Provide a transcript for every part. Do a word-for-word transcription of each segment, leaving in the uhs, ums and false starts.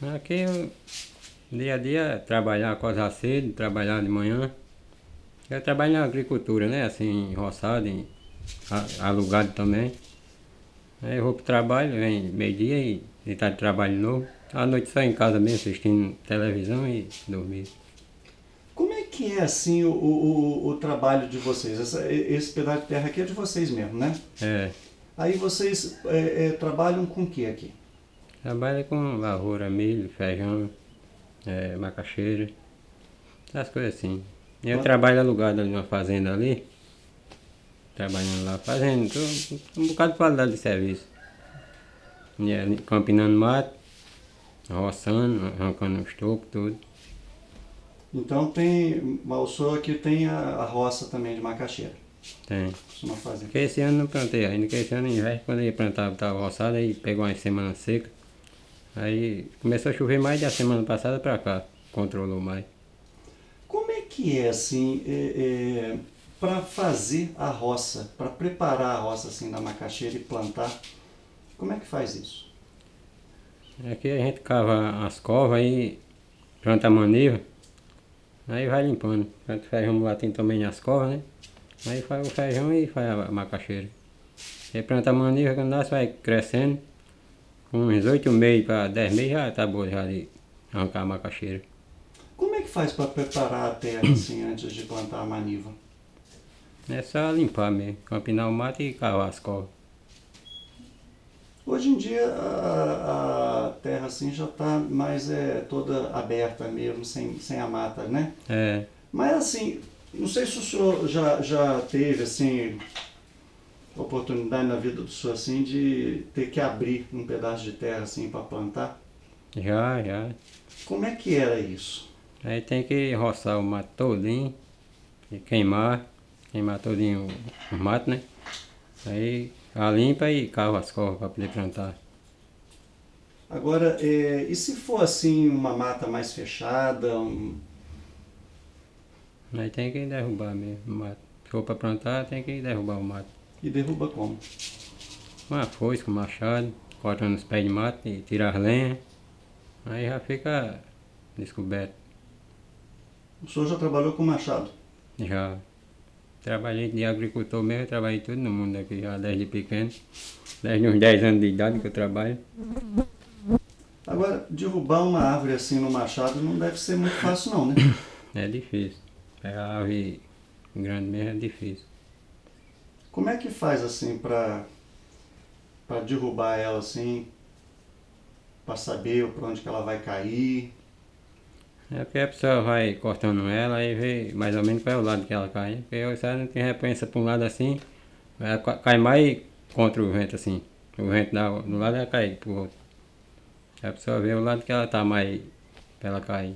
Aqui eu, dia a dia, trabalhar, acordar cedo, trabalhar de manhã. Eu trabalho na agricultura, né? Assim, roçado, em, a- alugado também. Aí eu vou pro trabalho, vem meio-dia e, e tá de trabalho novo. À noite só em casa mesmo, assistindo televisão e dormir. Como é que é assim o, o, o trabalho de vocês? Essa- esse pedaço de terra aqui é de vocês mesmo, né? É, Aí vocês é, é, trabalham com o que aqui? trabalho com lavoura, milho, feijão, é, macaxeira, essas coisas assim. Eu Pla- trabalho alugado ali numa fazenda ali, trabalhando lá, fazendo tô- um bocado de qualidade de serviço. E ali, campinando mato, roçando, arrancando os topos, tudo. Então tem, o senhor aqui tem a, a roça também de macaxeira, Tem. costuma fazer. Porque esse ano não plantei ainda, porque esse ano no inverno, quando eu ia plantar, estava roçado, aí pegou uma semana seca. Aí começou a chover mais da semana passada pra cá, controlou mais. Como é que é assim, é, é, para fazer a roça, para preparar a roça assim da macaxeira e plantar, como é que faz isso? Aqui a gente cava as covas aí, planta a maniva, aí vai limpando. Planta o feijão mulatinho também nas covas, né? Aí faz o feijão e faz a macaxeira. Aí planta a maniva, quando nasce vai crescendo. Com uns oito meses para dez meses já tá boa já de arrancar a macaxeira. Como é que faz para preparar a terra assim antes de plantar a maniva? É só limpar mesmo, campinar o mato e cavar as covas. Hoje em dia a, a terra assim já está mais é, toda aberta mesmo, sem, sem a mata, né? É, Mas assim, não sei se o senhor já, já teve assim oportunidade na vida do senhor assim de ter que abrir um pedaço de terra assim para plantar. já, já. Como é que era isso? Aí tem que roçar o mato todinho e queimar, queimar todinho o, o mato, né? Aí a limpa e cava as covas para poder plantar. Agora, é, e se for assim uma mata mais fechada, um, Aí tem que derrubar mesmo o mato. Se for para plantar, tem que derrubar o mato. e derruba como? Com a foice, com o machado, cortando os pés de mato e tira as lenhas. Aí já fica descoberto. O senhor já trabalhou com machado? Já trabalhei de agricultor mesmo, eu trabalhei tudo no mundo aqui já desde pequeno. Desde uns dez anos de idade que eu trabalho. Agora, derrubar uma árvore assim no machado não deve ser muito fácil não, né? É difícil. Pegar árvore grande mesmo é difícil. Como é que faz assim para para derrubar ela assim, para saber por onde que ela vai cair? É porque a pessoa vai cortando ela e vê mais ou menos qual é o lado que ela cai. Porque se ela não tem referência para um lado assim, ela ca- cai mais contra o vento assim. O vento dá do lado ela cai pro outro. A pessoa vê o lado que ela tá mais pra ela cair.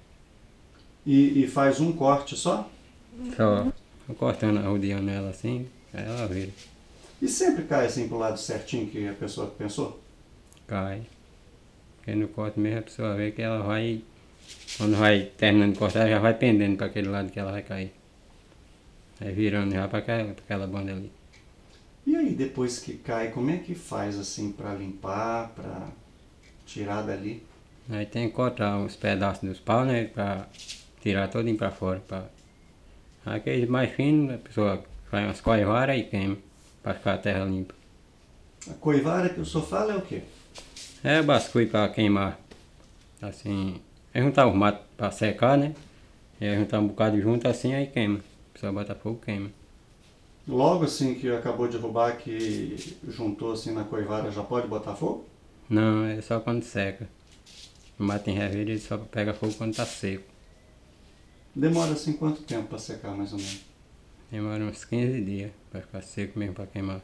E, e faz um corte só? Só cortando, rodeando ela assim, aí ela vira, E sempre cai assim pro lado certinho que a pessoa pensou? cai. Porque no corte mesmo a pessoa vê que ela vai, quando vai terminando de cortar, já vai pendendo para aquele lado que ela vai cair. Vai virando já para aquela, pra aquela banda ali. E aí depois que cai, como é que faz assim para limpar, para tirar dali? Aí tem que cortar os pedaços dos paus, né, para tirar todinho para fora. Pra... Aqueles mais finos, a pessoa faz umas coivaras e queima, para ficar a terra limpa. A coivara que o senhor fala é o quê? É basculho para queimar, assim, é juntar os matos para secar, né, e aí juntar um bocado junto assim, aí queima. A pessoa bota fogo, queima. Logo assim que acabou de derrubar, que juntou assim na coivara, já pode botar fogo? Não, é só quando seca. O mato em revira ele só pega fogo quando tá seco. Demora assim quanto tempo para secar mais ou menos? Demora uns quinze dias para ficar seco mesmo para queimar.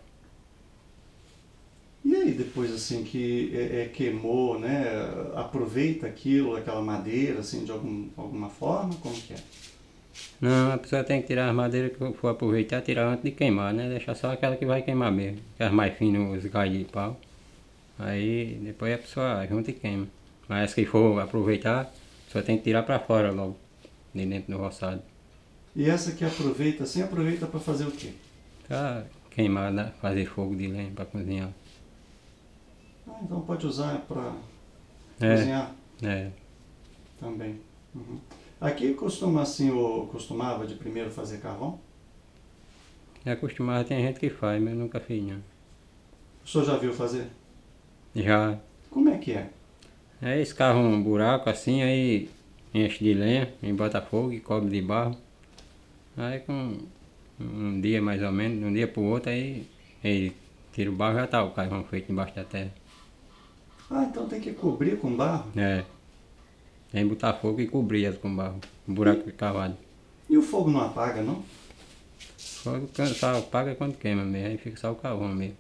E aí depois assim que é, é, queimou, né? Aproveita aquilo, aquela madeira assim de algum, alguma forma? Como que é? Não, a pessoa tem que tirar as madeiras que for aproveitar, tirar antes de queimar, né? Deixar só aquela que vai queimar mesmo. As mais finas, os galhos de pau. Aí depois a pessoa junta e queima. Mas as que for aproveitar, a pessoa tem que tirar para fora logo, de dentro do roçado. E essa que aproveita assim, aproveita para fazer o quê? Pra queimar, né? Fazer fogo de lenha para cozinhar. Ah, então pode usar para É, cozinhar. É. Também. Uhum. Aqui costuma assim, o, costumava de primeiro fazer carvão? É acostumado, tem gente que faz, mas eu nunca fiz não. O senhor já viu fazer? Já. Como é que é? Aí escava um buraco assim, aí enche de lenha, e bota fogo e cobre de barro. Aí com um dia mais ou menos, de um dia pro outro, aí ele tira o barro e já tá o carvão feito embaixo da terra. Ah, então tem que cobrir com barro? É. Tem que botar fogo e cobrir ela com barro. Um buraco E, cavado. e o fogo não apaga, não? Fogo quando- só apaga quando queima mesmo, aí fica só o carvão mesmo.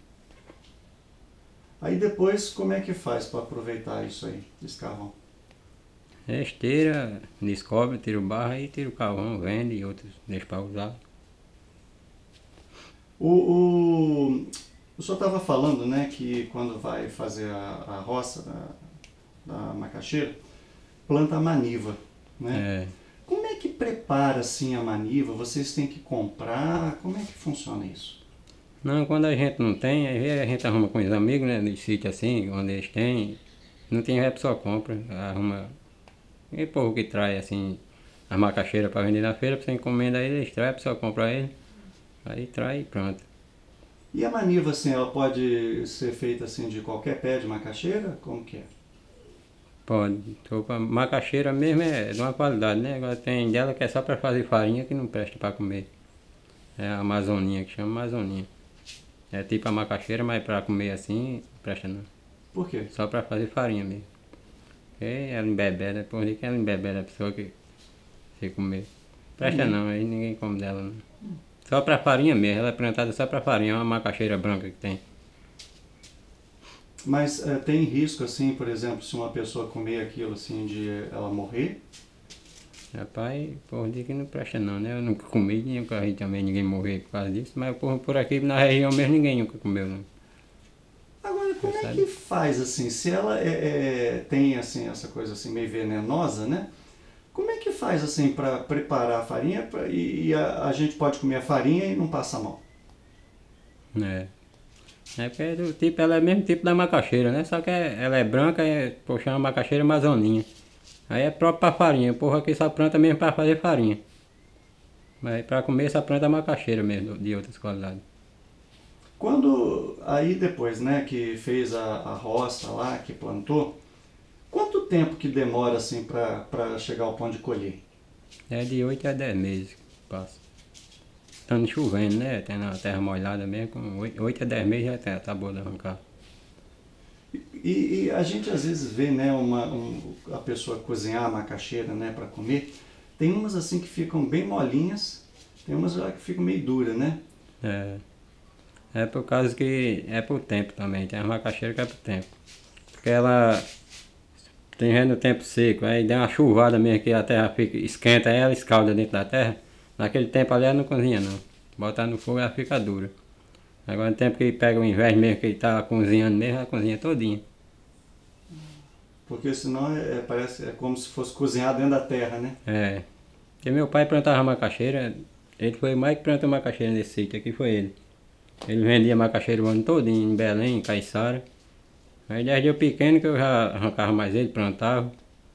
Aí depois, como é que faz para aproveitar isso aí, esse carvão? É esteira, descobre, tira o barro e tira o carvão, vende e outros deixa para usar. O, o, o senhor estava falando, né, que quando vai fazer a, a roça da, da macaxeira, planta a maniva, né? É. Como é que prepara assim a maniva? Vocês têm que comprar? Como é que funciona isso? Não, quando a gente não tem, aí a gente arruma com os amigos, né, de sítio assim, onde eles têm. Não tem, a pessoa compra, arruma. E povo que traz assim, as macaxeiras para vender na feira, você encomenda ele, eles trazem, a pessoa compra ele, aí traz e pronto. E a maniva, assim, ela pode ser feita assim de qualquer pé de macaxeira? Como que é? Pode, sopa macaxeira mesmo é de uma qualidade, né? Agora tem dela que é só para fazer farinha que não presta para comer. É a amazoninha, que chama amazoninha. É tipo a macaxeira, mas para comer assim, não presta não. Por quê? Só para fazer farinha mesmo. Porque ela embebeda, por que ela embebeda a pessoa que se comer. Presta Uhum. não, aí ninguém come dela não. Só para farinha mesmo, ela é plantada só para farinha, é uma macaxeira branca que tem. Mas eh, tem risco, assim, por exemplo, se uma pessoa comer aquilo, assim, de ela morrer? Rapaz, o povo diz que não presta não, né? Eu nunca comi, nunca vi também ninguém morrer por causa disso, mas o povo por aqui na região mesmo ninguém nunca comeu não. Agora, Você como é sabe? que faz, assim, se ela é, é, tem, assim, essa coisa, assim, meio venenosa, né? Como é que faz, assim, para preparar a farinha pra, e, e a, a gente pode comer a farinha e não passa mal? É. É porque é do tipo, ela é o mesmo tipo da macaxeira, né? Só que é- ela é branca, é, pô, chama macaxeira amazoninha. Aí é próprio para farinha, o povo aqui só planta mesmo para fazer farinha. Mas para comer só planta macaxeira mesmo, de outras qualidades. Quando, aí depois, né, que fez a, a roça lá, que plantou, quanto tempo que demora, assim, para chegar ao ponto de colher? É de oito a dez meses que passa. Estando chovendo, né? Tendo a terra molhada mesmo, com oito a dez meses já tá, tá boa de arrancar. E, e a gente às vezes vê, né, uma, um, a pessoa cozinhar a macaxeira, né, para comer. Tem umas assim que ficam bem molinhas, tem umas lá que ficam meio duras, né? É, é por causa que é pro tempo também, tem as macaxeiras que é pro tempo. Porque ela tem vendo no tempo seco, aí dá uma chuvada mesmo que a terra fica, esquenta ela, escalda dentro da terra. Naquele tempo ali ela não cozinha não. Botar no fogo ela fica dura. Agora no tempo que pega o inverno mesmo, que ele tá cozinhando mesmo, ela cozinha todinha. Porque senão é, é- parece é como se fosse cozinhar dentro da terra, né? É. Porque meu pai plantava macaxeira, ele foi mais que plantou macaxeira nesse sítio aqui, foi ele. Ele vendia macaxeira o ano todo em Belém, em Caiçara. Aí desde eu pequeno que eu já arrancava mais ele, plantava.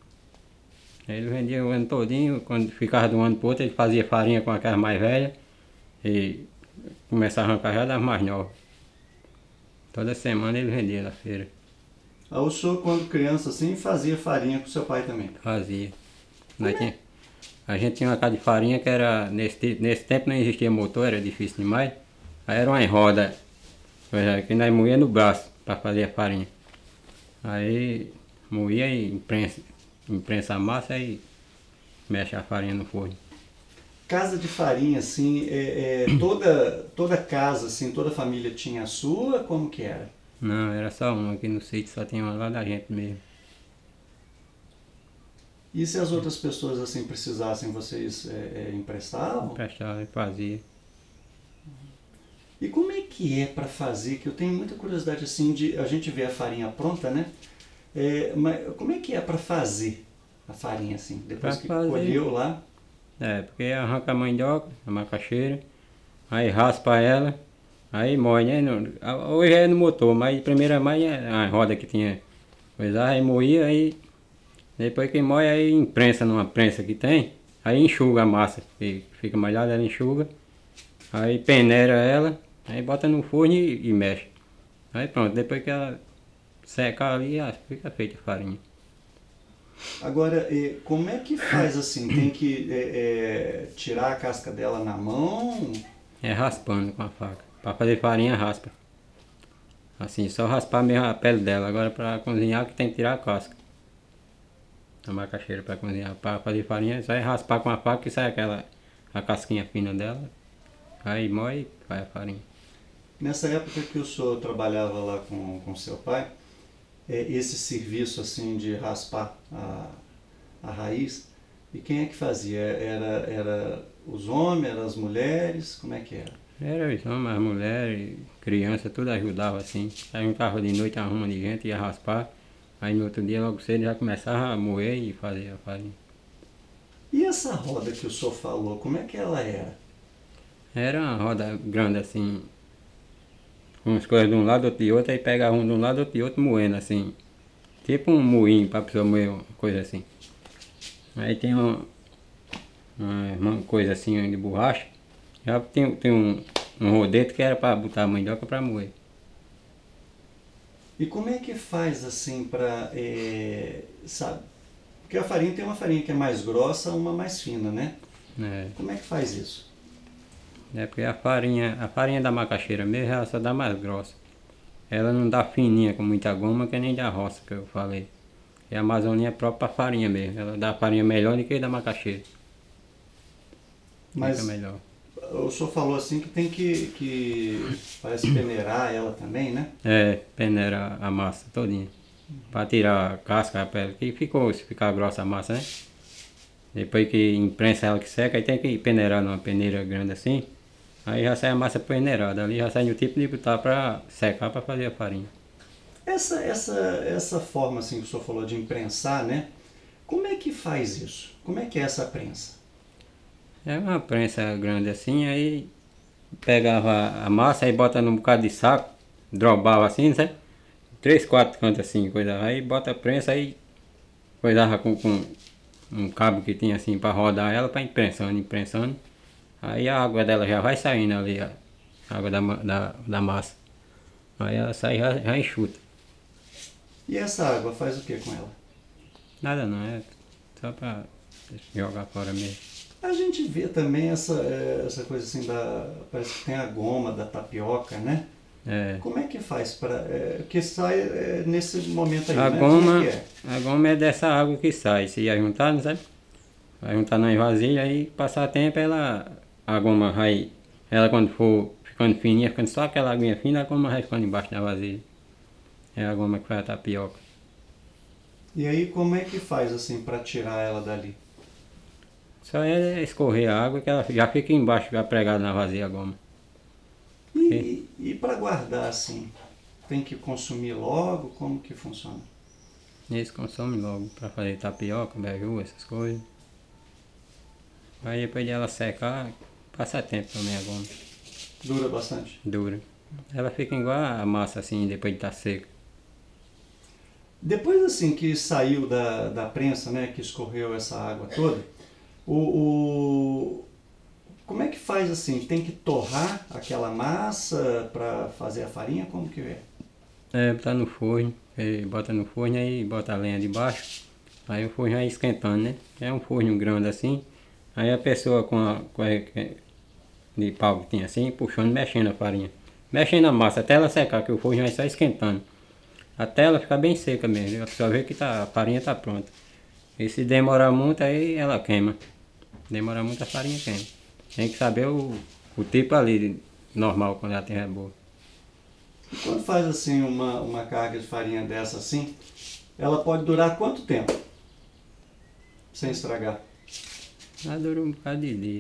Aí ele vendia o ano todinho, quando ficava de um ano para outro ele fazia farinha com aquelas mais velhas e começava a arrancar já das mais novas. Toda semana ele vendia na feira, Aí o senhor, quando criança assim, fazia farinha com seu pai também. fazia. Como Nós é? tinha, a gente tinha uma casa de farinha que era, nesse, te- nesse tempo não existia motor, era difícil demais. Aí era uma roda, coisa que nós moía no braço para fazer a farinha. Aí moía e imprensa, imprensa a massa e mexe a farinha no forno. Casa de farinha, assim, é, é, toda, toda casa, assim, toda família tinha a sua, como que era? Não, era só uma aqui no sítio, só tinha uma lá da gente mesmo. E se as outras pessoas, assim, precisassem, vocês é, é, emprestavam? Prestava e fazia. E como é que é para fazer? Que eu tenho muita curiosidade assim de a gente ver a farinha pronta, né? É, mas como é que é para fazer a farinha assim? Depois Pra que fazer. colheu lá, É, porque arranca a mandioca, a macaxeira, aí raspa ela, aí moe, né? No- a- hoje é no motor, mas primeiro é mais é a roda que tinha. Pois aí moía, aí Depois que moe, aí imprensa numa prensa que tem, aí enxuga a massa, que fica molhada, ela enxuga, aí peneira ela, aí bota no forno e, e mexe. Aí pronto, depois que ela secar ali, ah, fica feita a farinha. Agora, eh, como é que faz assim? Tem que eh, eh, tirar a casca dela na mão? É raspando com a faca. Para fazer farinha, raspa. Assim, só raspar mesmo a pele dela. Agora para cozinhar que tem que tirar a casca. A macaxeira para cozinhar. Para fazer farinha, só é raspar com a faca que sai aquela a casquinha fina dela. Aí moe e faz a farinha. Nessa época que o senhor trabalhava lá com, com seu pai, eh, esse serviço assim de raspar a, a raiz, e quem é que fazia? Era, era os homens, eram as mulheres? Como é que era? Era os homens, as mulheres, crianças, tudo ajudava assim. Aí juntava de noite arruma de gente, ia raspar. Aí no outro dia logo cedo já começava a moer e fazer a farinha. E essa roda que o senhor falou, como é que ela era? Era uma roda grande assim, com as coisas de um lado, outro de outro, aí pegava um de um lado, outro de outro moendo assim. Tipo um moinho para a pessoa moer uma coisa assim. Aí tem uma, uma, uma coisa assim de borracha. Já tem, tem um, um rodete que era para botar a mandioca para moer. E como é que faz assim para, é, sabe? Porque a farinha tem uma farinha que é mais grossa, uma mais fina, né? É, Como é que faz isso? é porque a farinha, a farinha da macaxeira mesmo, ela só dá mais grossa. Ela não dá fininha com muita goma que nem da roça que eu falei. E a Amazonia é própria para farinha mesmo. Ela dá farinha melhor do que a da macaxeira. Fica Mas melhor. o senhor falou assim que tem que, que parece peneirar ela também, né? É, peneira a massa todinha. Para tirar a casca, a pele, que ficou, se ficar grossa a massa, né? Depois que imprensa ela que seca, aí tem que peneirar numa peneira grande assim. Aí já sai a massa peneirada, ali já sai no tipo de botar para secar para fazer a farinha. Essa, essa, essa forma assim que o senhor falou de imprensar, né? Como é que faz isso? Como é que é essa prensa? É uma prensa grande assim, aí pegava a massa, aí bota num bocado de saco, drobava assim, sabe? Três, quatro cantos assim, coisa. Aí bota a prensa, aí coisava com, com um cabo que tinha assim para rodar ela, para imprensando, imprensando. Aí a água dela já vai saindo ali, a água da, ma- da, da massa. Aí ela sai já, já enxuta. E essa água faz o que com ela? Nada não, é só para jogar fora mesmo. A gente vê também essa, eh, essa coisa assim da. Parece que tem a goma da tapioca, né? É. Como é que faz para. É, que sai é, nesse momento aí, A né? Como é que goma, é? a goma é dessa água que sai. Se ia juntar, não sabe? Vai juntar na vasilha, aí passar tempo ela. A goma vai. Ela quando for ficando fininha, ficando só aquela aguinha fina, a goma vai ficando embaixo da vasilha. É a goma que faz a tapioca. E aí como é que faz assim para tirar ela dali? Só é escorrer a água que ela já fica embaixo, já pregada na vasilha a goma. E, Ok? e, e para guardar assim? Tem que consumir logo? Como que funciona? Eles consomem logo para fazer tapioca, beiju, essas coisas. Aí depois de ela secar, passa tempo também a goma. Dura bastante? Dura. Ela fica igual a massa assim, depois de estar seca. Depois assim que saiu da, da prensa, né, que escorreu essa água toda, o, o, como é que faz assim? Tem que torrar aquela massa para fazer a farinha? Como que é? É, botar no forno, aí bota no forno aí bota a lenha de baixo, aí o forno vai esquentando, né? É um forno grande assim, aí a pessoa com a, com a de pau que tem assim, puxando, mexendo a farinha. Mexendo a massa até ela secar, que o forno vai só esquentando. Até ela ficar bem seca mesmo, a pessoa vê que tá, a farinha tá pronta. E se demorar muito aí ela queima. Demora muito a farinha queima. Tem que saber o, o tipo ali, de- normal, quando ela tem boa. E quando faz assim uma, uma carga de farinha dessa assim, ela pode durar quanto tempo sem estragar? Ela dura um bocado de dia.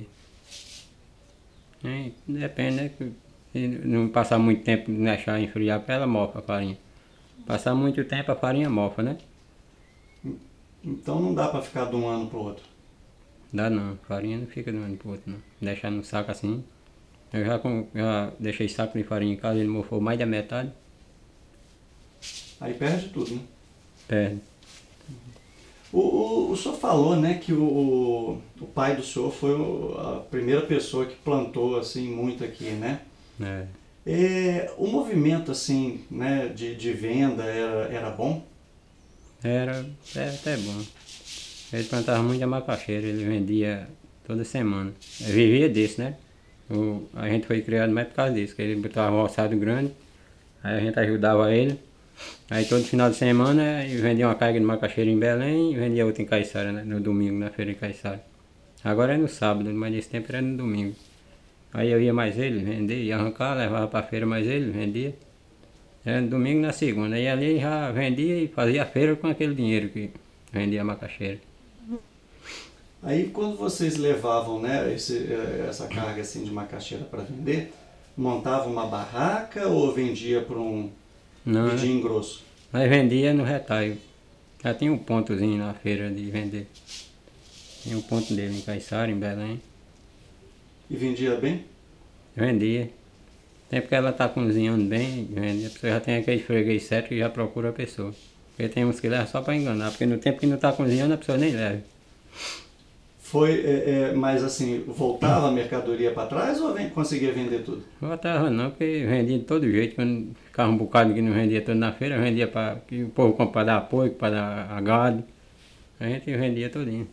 É, depende, né? que Se não passar muito tempo, não deixar esfriar, pra ela mofa a farinha. Passar muito tempo a farinha mofa, né? Então não dá para ficar de um ano para o outro. Dá não, farinha não fica de um ano pro outro não. Deixar no saco assim. Eu já, com, já deixei saco de farinha em casa, ele mofou mais da metade. Aí perde tudo, né? Perde. O, o, o senhor falou, né, que o, o pai do senhor foi o- a primeira pessoa que plantou assim muito aqui, né? É, É, o movimento assim, né, de, de venda era, era bom? era, era até bom. Ele plantava muita macaxeira, ele vendia toda semana. Eu vivia disso, né? O, a gente foi criado mais por causa disso, que ele botava um roçado grande, aí a gente ajudava ele. Aí todo final de semana ele vendia uma carga de macaxeira em Belém e vendia outra em Caiçara, né? No domingo, na feira de Caiçara. Agora é no sábado, mas nesse tempo era no domingo. Aí eu ia mais ele vender, ia arrancar, levava para feira mais ele, vendia. Era no domingo e na segunda. Aí ali já vendia e fazia a feira com aquele dinheiro que vendia a macaxeira. Aí quando vocês levavam, né, esse, eh, essa carga assim de macaxeira para vender, montava uma barraca ou vendia para um Não, né? vendia em grosso? Mas vendia no retalho. Já tinha um pontozinho na feira de vender. Tinha um ponto dele em Caiçara, em Belém. E vendia bem? Vendia. Sempre que ela tá cozinhando bem, vende. A pessoa já tem aquele freguês certo e já procura a pessoa. Porque tem uns que levam só para enganar, porque no tempo que não tá cozinhando a pessoa nem leva. Foi, é, é, mas assim, voltava a mercadoria para trás ou vem, conseguia vender tudo? Não botava não, porque vendia de todo jeito. Quando ficava um bocado que não vendia tudo na feira, vendia para que o povo compra para dar apoio, para dar a gado. A gente vendia tudinho.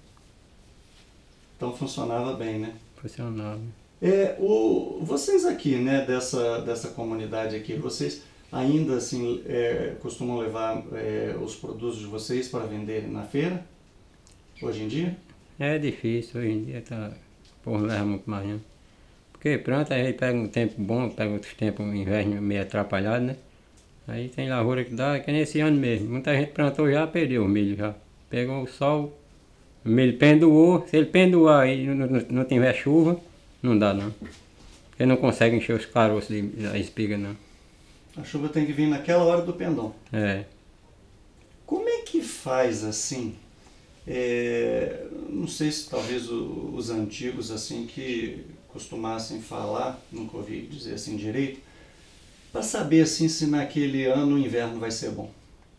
Então funcionava bem, né? Funcionava. É, o, vocês aqui, né, dessa, dessa comunidade aqui, vocês ainda assim é, costumam levar é, os produtos de vocês para vender na feira, hoje em dia? É difícil, hoje em dia tá. O povo leva muito mais não. Porque pronto, aí pega um tempo bom, pega outros tempos, um inverno meio atrapalhado, né? Aí tem lavoura que dá, que nem esse ano mesmo. Muita gente plantou já, perdeu o milho já. Pegou o sol, o milho pendoou. Se ele pendoar e não, não, não tiver chuva, não dá não. Porque não consegue encher os caroços de- da espiga não. A chuva tem que vir naquela hora do pendão. É. Como é que faz assim? É, não sei se talvez o- os antigos assim que costumassem falar, nunca ouvi dizer assim direito, para saber assim se naquele ano o inverno vai ser bom.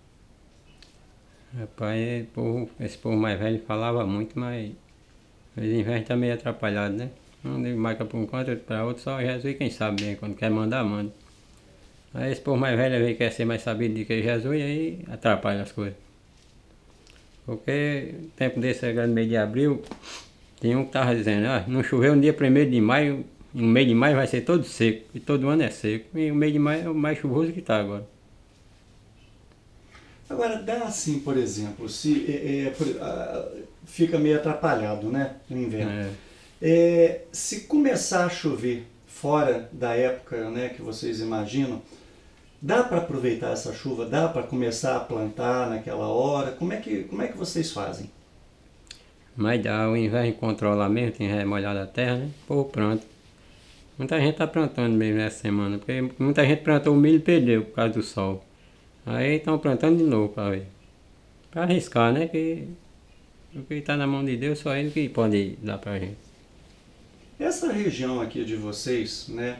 Rapaz, esse povo, esse povo mais velho falava muito, mas o inverno tá meio atrapalhado, né? Um de marca para um canto, outro para outro, só Jesus quem sabe bem, quando quer mandar, manda. Aí esse povo mais velho aí quer ser mais sabido do que Jesus e aí atrapalha as coisas. Porque tempo desse agora no mês de abril, tem um que estava dizendo, ah, não choveu no dia primeiro de maio, no mês de maio vai ser todo seco, e todo ano é seco. E o mês de maio é o mais chuvoso que está agora. Agora, dá assim, por exemplo, se é, é, por- ah, fica meio atrapalhado, né, no inverno. É, É, se começar a chover fora da época, né, que vocês imaginam, dá para aproveitar essa chuva? Dá para começar a plantar naquela hora? Como é que, como é que vocês fazem? mas dá, o inverno controla mesmo, tem remolhado a terra, né? Pô, pronto. Muita gente está plantando mesmo essa semana, porque muita gente plantou o milho e perdeu por causa do sol. Aí estão plantando de novo para ver. Para arriscar, né? Que o que está na mão de Deus, só Ele que pode dar para gente. Essa região aqui de vocês, né,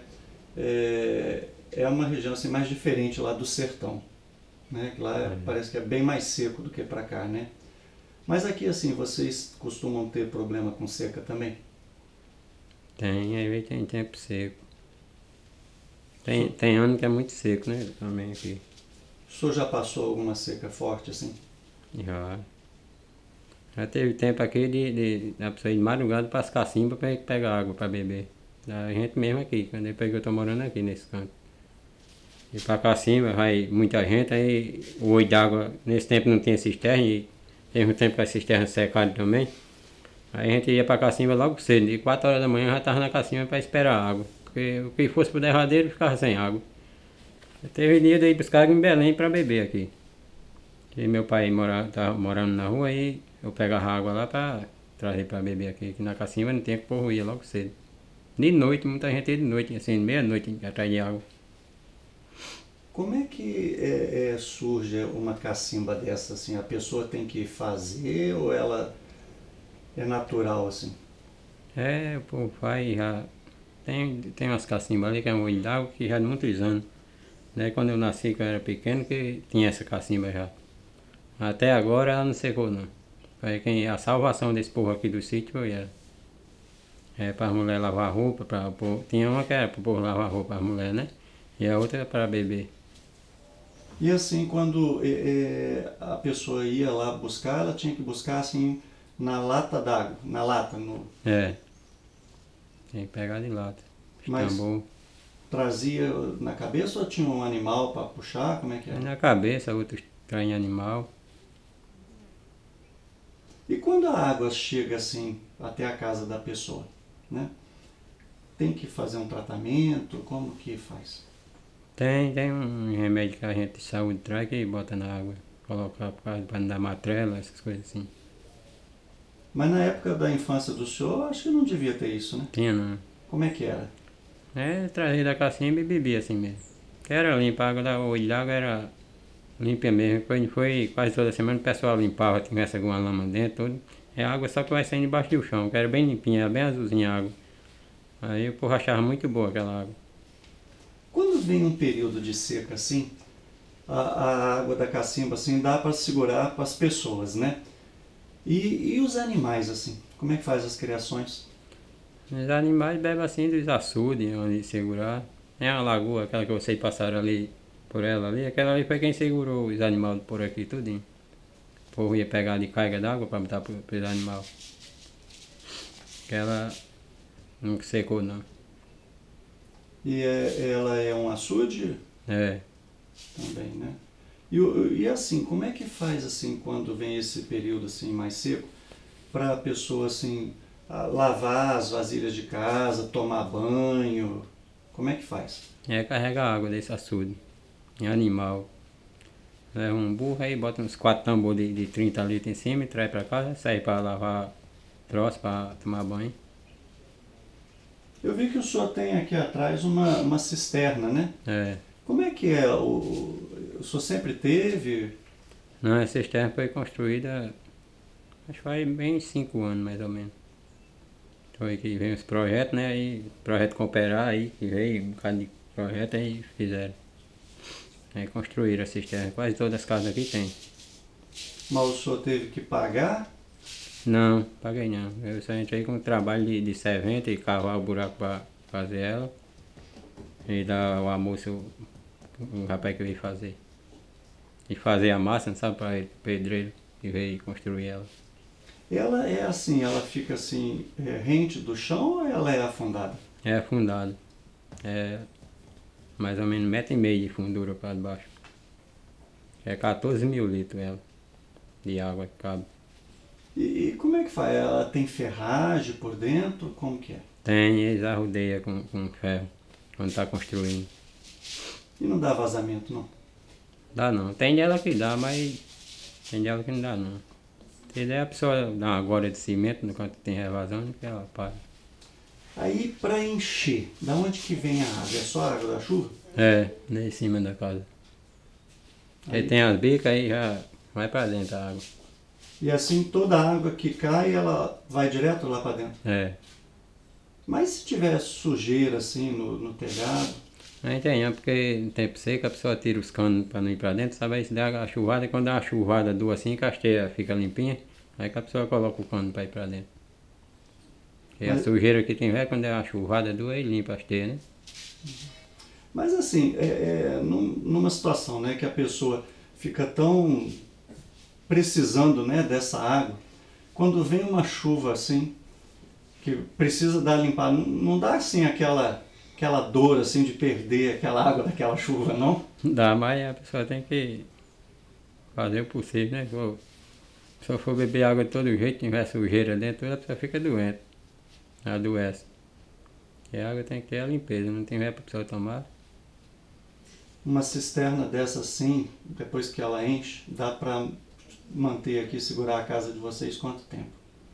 é, é uma região assim, mais diferente lá do sertão, né? Que lá é- parece que é bem mais seco do que para cá, né? Mas aqui assim, vocês costumam ter problema com seca também? Tem, aí tem tempo seco. O Tem, senhor, tem ano que é muito seco, né? Também aqui. o senhor já passou alguma seca forte assim? Já. Já teve tempo aqui de, de, da pessoa ir de madrugada para as cacimbas para pegar água para beber. Da gente mesmo aqui, quando eu peguei, eu tô morando aqui nesse canto. E para cacimba vai muita gente, aí o olho d'água, nesse tempo não tinha cisterna e teve um tempo que a cisterna secada também. Aí a gente ia para cacimba logo cedo, de quatro horas da manhã já estava na cacimba para esperar a água. Porque o que fosse pro derradeiro ficava sem água. Teve dia de ir buscar água em Belém para beber aqui. E meu pai mora, tava morando na rua e eu pegava água lá para trazer para beber aqui. Aqui na cacimba não tinha que o povo ia logo cedo. De noite, muita gente ia de noite, assim, meia-noite atrás de água. Como é que é, é, surge uma cacimba dessa assim? A pessoa tem que fazer ou ela é natural assim? É, o povo faz já. Tem, tem umas cacimbas ali que é um olho d'água que já há muitos anos. Daí quando eu nasci, que eu era pequeno, que tinha essa cacimba já. Até agora ela não secou não. Foi quem, a salvação desse povo aqui do sítio foi ela. É para as mulheres lavar roupa, para o povo. Tinha uma que era para o povo lavar roupa, as mulheres, né? E a outra era para beber. E assim, quando é, é, a pessoa ia lá buscar, ela tinha que buscar assim na lata d'água, na lata, no, É, tem que pegar de lata. Os mas tambor. trazia na cabeça ou tinha um animal para puxar? Como é que Aí era? na cabeça, outros traem animal. E quando a água chega assim até a casa da pessoa, né? Tem que fazer um tratamento? Como que faz? Tem, tem um remédio que a gente de saúde traz que bota na água. Coloca para não dar matrela, essas coisas assim. Mas na época da infância do senhor, acho que não devia ter isso, né? Tinha não. Como é que era? É, trazia da cacimba e bebia assim mesmo. Que era limpa, a água da o olho d'água era limpa mesmo. Foi, foi quase toda semana o pessoal limpava, tivesse alguma lama dentro, tudo. É água só que vai saindo embaixo do chão, que era bem limpinha, era bem azulzinha a água. Aí o povo achava muito boa aquela água. Quando vem um período de seca assim, a, a água da cacimba assim dá para segurar para as pessoas, né? E, e os animais assim, como é que faz as criações? Os animais bebem assim dos açudes, onde segurar. É a lagoa, aquela que vocês passaram ali por ela ali, aquela ali foi quem segurou os animais por aqui tudinho. O povo ia pegar de carga d'água para botar para os animais. Aquela não secou não. E é, ela é um açude É. também, né? E, o- e assim, como é que faz assim quando vem esse período assim mais seco para a pessoa assim a- lavar as vasilhas de casa, tomar banho? Como é que faz? É carregar água desse açude. Em animal. Leva um burro aí, bota uns quatro tambores de, de trinta litros em cima e traz pra casa, sai pra lavar troço, pra tomar banho. Eu vi que o senhor tem aqui atrás uma, uma cisterna, né? É. Como é que é? O, o senhor sempre teve? Não, essa cisterna foi construída, acho que faz bem cinco anos mais ou menos. Foi que veio os projetos, né? Aí, projeto cooperar aí, que veio um bocado de projeto aí fizeram. Aí construíram a cisterna. Quase todas as casas aqui tem. Mas o senhor teve que pagar? Não, paguei não. Eu só entrei com o trabalho de, de servente e cavar o buraco pra fazer ela. E dar o almoço o rapaz que veio fazer. E fazer a massa, não sabe, para pedreiro que veio construir ela. Ela é assim, ela fica assim, é, rente do chão ou ela é afundada? É afundado. É mais ou menos um metro e meio de fundura para baixo. É quatorze mil litros ela, de água que cabe. E, e como é que faz? Ela tem ferragem por dentro? Como que é? Tem, eles arrodeiam com, com ferro quando está construindo. E não dá vazamento, não? Dá não. Tem dela que dá, mas tem dela que não dá não. Se der a pessoa dar uma agora de cimento enquanto tem revasão, que ela para. Aí para encher, da onde que vem a água? É só a água da chuva? É, lá em cima da casa. Aí Aí, tem as bicas aí já vai para dentro a água. e assim toda a água que cai, ela vai direto lá para dentro. É. Mas se tiver sujeira assim no, no telhado, Aí tem, é porque no tempo seco a pessoa tira os canos para não ir para dentro, sabe? Aí se der a chuvada, quando dá uma chuvada duas assim, que a esteira fica limpinha, aí que a pessoa coloca o cano para ir para dentro. E a mas, sujeira que tiver, quando der uma chuvada duas, aí limpa a esteira, né? mas assim, é, é, num- numa situação, né, que a pessoa fica tão precisando, né, dessa água, quando vem uma chuva assim, que precisa dar limpada, não, não dá assim aquela aquela dor assim de perder aquela água daquela chuva, não? Dá, mas a pessoa tem que fazer o possível, né? Se eu for beber água de todo jeito, tiver sujeira dentro, a pessoa fica doente. Adoece. E a água tem que ter a limpeza, não tiver para a pessoa tomar. Uma cisterna dessa assim, depois que ela enche, dá para manter aqui, segurar a casa de vocês quanto tempo?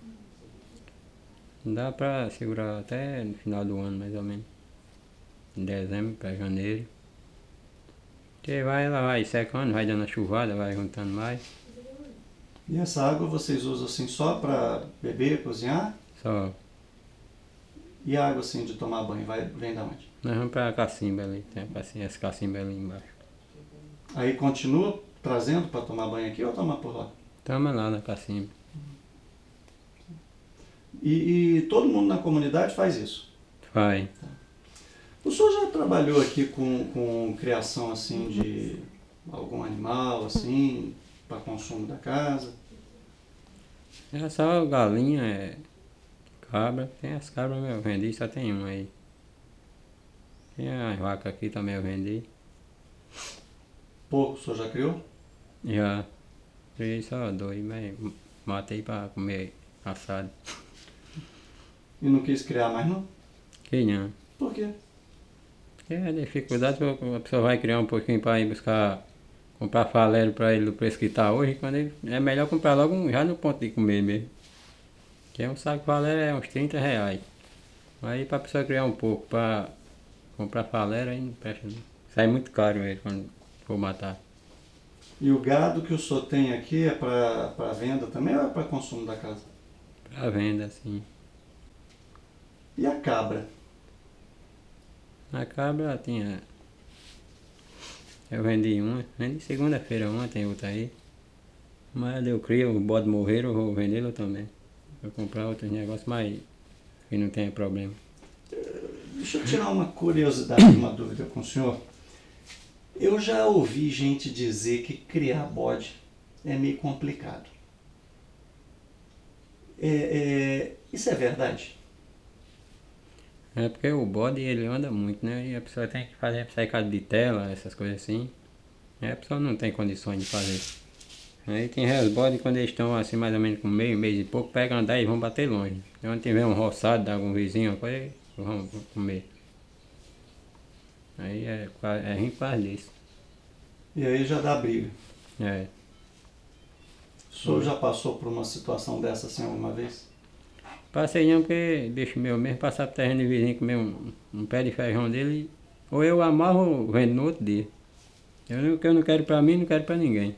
Dá para segurar até no final do ano, mais ou menos. De dezembro para janeiro. Porque vai, ela vai secando, vai dando a chuvada, vai juntando mais. E essa água vocês usam assim só para beber, cozinhar? Só. E a água assim de tomar banho, vai, vem da onde? Nós vamos para a cacimba ali, tem a cacimba, essa cacimba ali embaixo. Aí continua trazendo para tomar banho aqui ou toma por lá? Toma lá na Cacimba. E, e todo mundo na comunidade faz isso? Faz. O senhor já trabalhou aqui com, com criação assim de algum animal assim para consumo da casa? É só galinha, é cabra. Tem as cabras mesmo, eu vendi, só tem uma aí. Tem as vacas aqui também eu vendi. Porco o senhor já criou? Já criei só dois, mas matei pra comer assado. E não quis criar mais não? Que não. Por quê? Porque é dificuldade, a pessoa vai criar um pouquinho para ir buscar, comprar falério para ele do preço que está hoje, quando ele, é melhor comprar logo um, já no ponto de comer mesmo. Que é um saco de falério é uns trinta reais. Aí para a pessoa criar um pouco, para comprar falério aí não presta não. Sai muito caro ele quando for matar. E o gado que o senhor tem aqui é para venda também ou é para consumo da casa? Para venda assim. E a cabra? A cabra tinha. Eu vendi uma, vendi segunda-feira uma, tem outra aí. Mas eu crio, o bode morrer, eu vou vendê-lo também. Vou comprar outros negócios, mas que não tenha problema. Deixa eu tirar uma curiosidade, uma dúvida com o senhor. Eu já ouvi gente dizer que criar bode é meio complicado. É, é, isso é verdade? É porque o bode ele anda muito, né? E a pessoa tem que fazer cercado de tela, essas coisas assim. Aí a pessoa não tem condições de fazer. Aí tem os bodes quando eles estão assim mais ou menos com meio, mês e pouco, pegam andar e vão bater longe. E onde tiver um roçado de algum vizinho, coisa, vão comer. Aí é, qua- é ruim por causa disso. E aí já dá briga. É. O senhor já passou por uma situação dessa assim alguma vez? Passei não porque bicho meu mesmo passar pro terreno de vizinho comer um, um pé de feijão dele, ou eu amarro ou vendo no outro dia. Eu não, que eu não quero pra mim, não quero pra ninguém.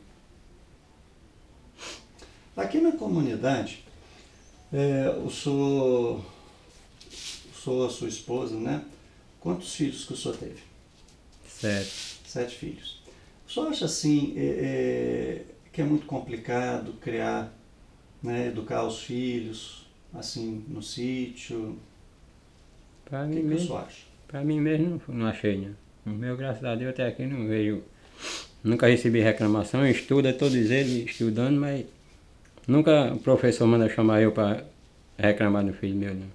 Aqui na comunidade, é, o senhor, o senhor, a sua esposa, né? Quantos filhos que o senhor teve? Certo. Sete filhos. O senhor acha assim é, é, que é muito complicado criar, né, educar os filhos assim no sítio? Pra O mim que, que o mesmo, senhor acha? pra mim mesmo não, não achei não. O meu, graças a Deus, até aqui não vejo. Nunca recebi reclamação, estuda todos eles estudando, mas nunca o professor manda chamar eu para reclamar do filho meu, não.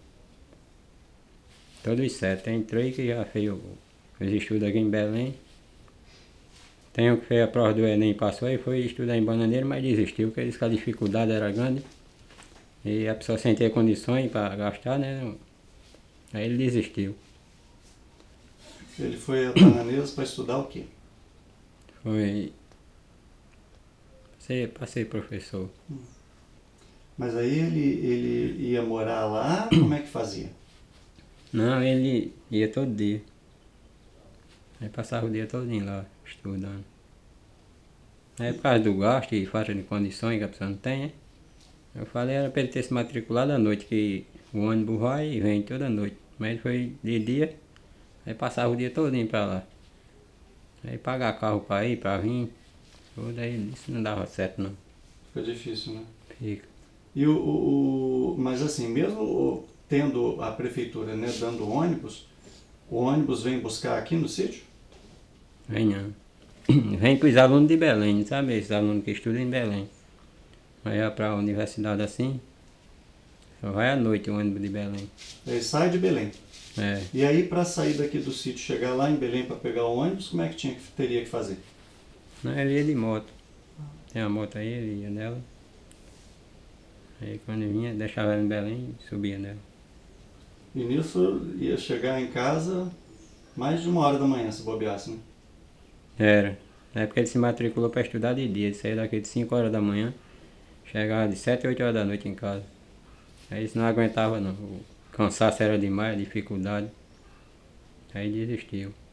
Todos sete. Tem três que já fez o- os estudos aqui em Belém. Tem um que fez a prova do Enem, passou e foi estudar em Bananeira, mas desistiu, porque disse que a dificuldade era grande. E a pessoa sem ter condições para gastar, né? não- Aí ele desistiu. Ele foi a Bananeiras para estudar o quê? Foi. Passei, passei professor. Mas aí ele, ele ia morar lá, como é que fazia? Não, ele ia todo dia. Aí passava o dia todinho lá, estudando. Aí por causa do gasto e falta de condições que a pessoa não tem, né? Eu falei era para ele ter se matriculado à noite, que o ônibus vai e vem toda noite. Mas ele foi de dia, aí passava o dia todinho para lá. Aí pagar carro para ir, para vir, tudo aí isso não dava certo não. Fica difícil, né? Fica. E o, o, o- mas assim, mesmo o- tendo a prefeitura, né, dando ônibus, o ônibus vem buscar aqui no sítio? Vem não. Vem para os alunos de Belém, sabe? Esses alunos que estudam em Belém. Vai para a universidade assim, só vai à noite o ônibus de Belém. Ele sai de Belém. É. E aí, para sair daqui do sítio, chegar lá em Belém para pegar o ônibus, como é que tinha que teria que fazer? Não, ele ia de moto. Tem a moto aí, ele ia nela. Aí quando ele vinha, deixava ela em Belém e subia nela. E nisso ia chegar em casa mais de uma hora da manhã, se bobeasse, né? Era. Na época ele se matriculou para estudar de dia. Ele saía daqui de cinco horas da manhã, chegava de sete, oito horas da noite em casa. Aí ele não aguentava não. O cansaço era demais, a dificuldade. Aí desistiu.